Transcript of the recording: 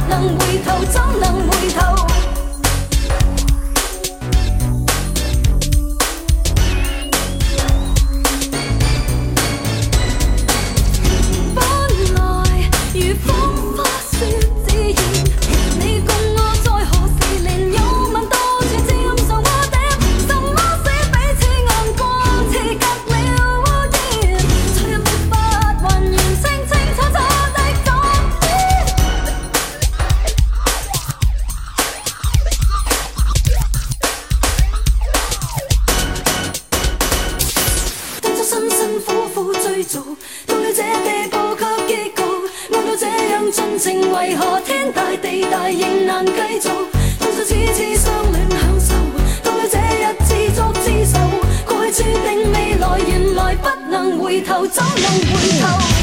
能回頭，怎能回頭？本來如風花雪自然，你共我在何時連擁吻多處沾上污點？什麼使彼此眼光似隔了污染？昨日沒法還原清清楚楚的昨天。當初辛辛苦苦追逐，到了這地步卻結局，愛到這樣盡情，為何天大地大仍難繼續？當初次次相戀享受，到了這日自作自受，過去注定未來，原來不能回頭，怎能回頭？